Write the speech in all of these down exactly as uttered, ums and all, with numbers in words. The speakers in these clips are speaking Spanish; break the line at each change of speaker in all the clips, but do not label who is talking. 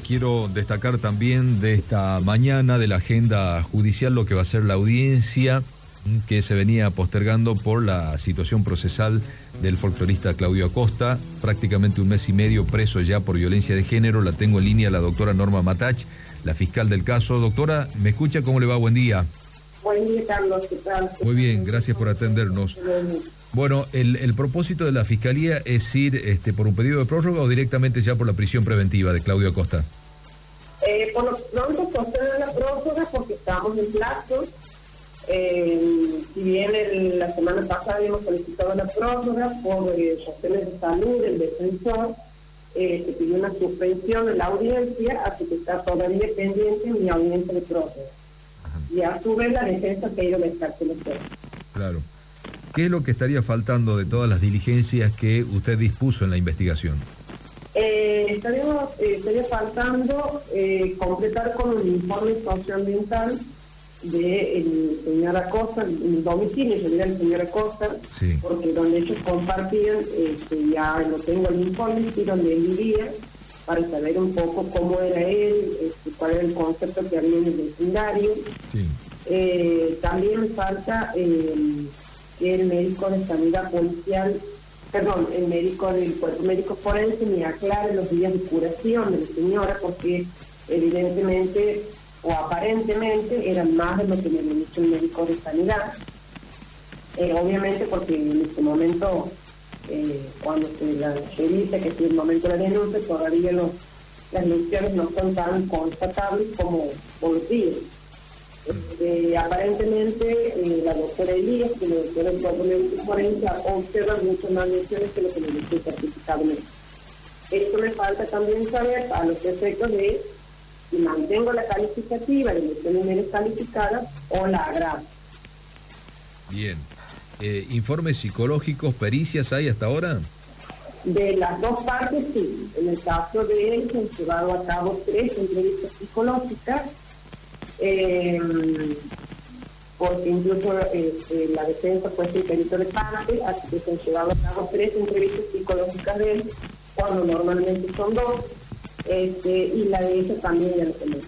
quiero destacar también de esta mañana de la agenda judicial lo que va a ser la audiencia que se venía postergando por la situación procesal del folclorista Claudio Acosta, prácticamente un mes y medio preso ya por violencia de género. La tengo en línea la doctora Norma Matach, la fiscal del caso. Doctora, ¿me escucha? ¿Cómo le va? Buen día.
Buen día, Carlos. ¿Qué tal?
Muy bien, gracias por atendernos. Bueno, el, el propósito de la Fiscalía es ir este, por un pedido de prórroga o directamente ya por la prisión preventiva de Claudio Acosta.
Eh, por lo pronto procede la prórroga porque estamos en plazo. Eh, si bien el, la semana pasada habíamos solicitado la prórroga por eh, razones de salud, el defensor eh, se pidió una suspensión de la audiencia, así que está todavía pendiente mi audiencia de prórroga. Ajá. Y a su vez la defensa se ha ido a descartar.
Claro. ¿Qué es lo que estaría faltando de todas las diligencias que usted dispuso en la investigación?
Eh, estaríamos, eh, estaría faltando eh, completar con un informe socioambiental del señor Acosta, el domicilio en realidad del señor Acosta, sí. Porque donde ellos compartían, este, ya lo tengo el informe, sí, donde él vivía, para saber un poco cómo era él, este, cuál era el concepto que había en el vecindario. Sí. Eh, también me falta eh, que el médico de sanidad policial, perdón, el médico del cuerpo médico forense me aclare los días de curación de la señora, porque evidentemente o aparentemente eran más de lo que me había dicho el médico de sanidad. Eh, obviamente porque en este momento, eh, cuando se la revisa, que es el momento de la denuncia, todavía los, las lesiones no son tan constatables como por los días. Eh, aparentemente eh, la doctora Elías, que la doctora del cuerpo médico forense, observa muchas más lesiones que lo que me dice el certificado médico. Esto me falta también saber a los efectos de si mantengo la calificativa de lesiones menos calificadas o la agravo.
Bien. Eh, ¿Informes psicológicos, pericias hay hasta ahora?
De las dos partes, sí. En el caso de él se han llevado a cabo tres entrevistas psicológicas, eh, porque incluso eh, eh, la defensa fue el perito de parte, así que se han llevado a cabo tres entrevistas psicológicas de él, cuando normalmente son dos. Este, y la de ella también ya lo tenemos.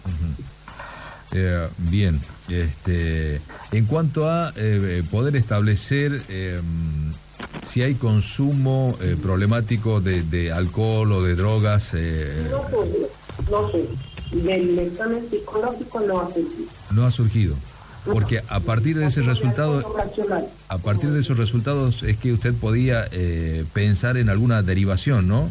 Uh-huh. eh, bien, este, en cuanto a eh, poder establecer eh, si hay consumo eh, problemático de, de alcohol o de drogas. Eh,
no surgió, no surgió. Del examen psicológico no ha surgido.
No ha surgido. Porque a partir de ese resultado, a partir de esos resultados es que usted podía eh, pensar en alguna derivación, ¿no?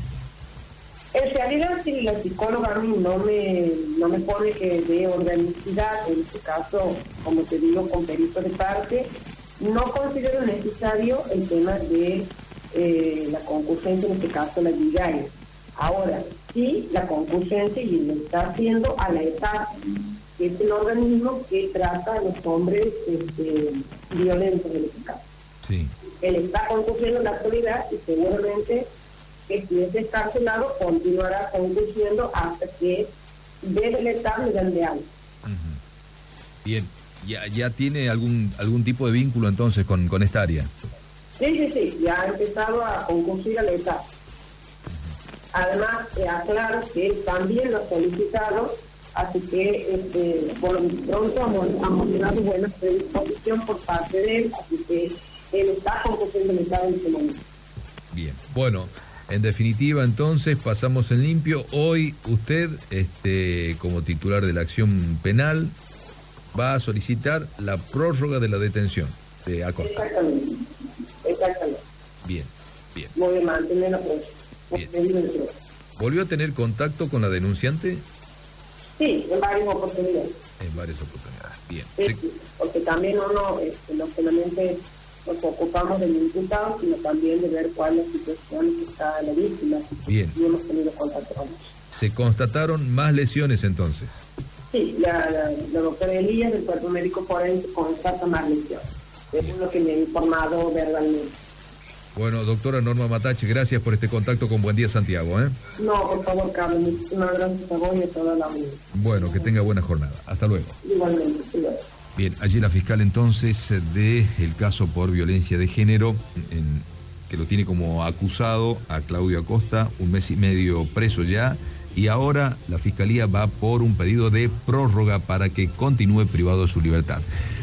En realidad, si la psicóloga a mí no me, no me pone que de organicidad, en este caso, como te digo, con perito de parte, no considero necesario el tema de eh, la concurrencia, en este caso la vigaria. Ahora, sí, la concurrencia, y lo está haciendo a la E T A P, que es el organismo que trata a los hombres este, violentos en este caso.
Sí.
Él está concurriendo en la actualidad y seguramente que si es descarcelado continuará concurriendo hasta que desde el Estado le dan de algo.
Uh-huh. Bien, ¿Ya, ya tiene algún algún tipo de vínculo entonces con, con esta área?
Sí, sí, sí, ya ha empezado a concurrir al Estado. Uh-huh. Además, eh, aclaro que él también lo ha solicitado, así que este, por lo pronto hemos tenido buena predisposición por parte de él, así que él está concurriendo el Estado en este momento.
Bien, bueno. En definitiva, entonces, pasamos en limpio. Hoy usted, este, como titular de la acción penal, va a solicitar la prórroga de la detención de Acosta.
Exactamente, exactamente.
Bien, bien.
Voy a mantener la prórroga.
Bien. ¿Volvió a tener contacto con la denunciante?
Sí, en varias oportunidades.
En varias oportunidades, bien.
Sí,
Se...
sí, porque también uno, este, no solamente nos ocupamos del imputado, sino también de ver cuál es la situación que está la víctima.
Bien.
Y hemos tenido contacto con ellos.
¿Se constataron más lesiones entonces?
Sí, la, la, la doctora Elías del cuerpo médico forense constata más lesiones. Es lo que me ha informado verbalmente.
Bueno, doctora Norma Matach, gracias por este contacto con Buen Día Santiago, ¿eh?
No, por favor, Carlos, muchísimas gracias a vos y a toda la vida.
Bueno, que tenga buena jornada. Hasta luego.
Igualmente, hasta luego.
Bien, allí la fiscal entonces del caso por violencia de género, en, que lo tiene como acusado a Claudio Acosta, un mes y medio preso ya, y ahora la Fiscalía va por un pedido de prórroga para que continúe privado de su libertad.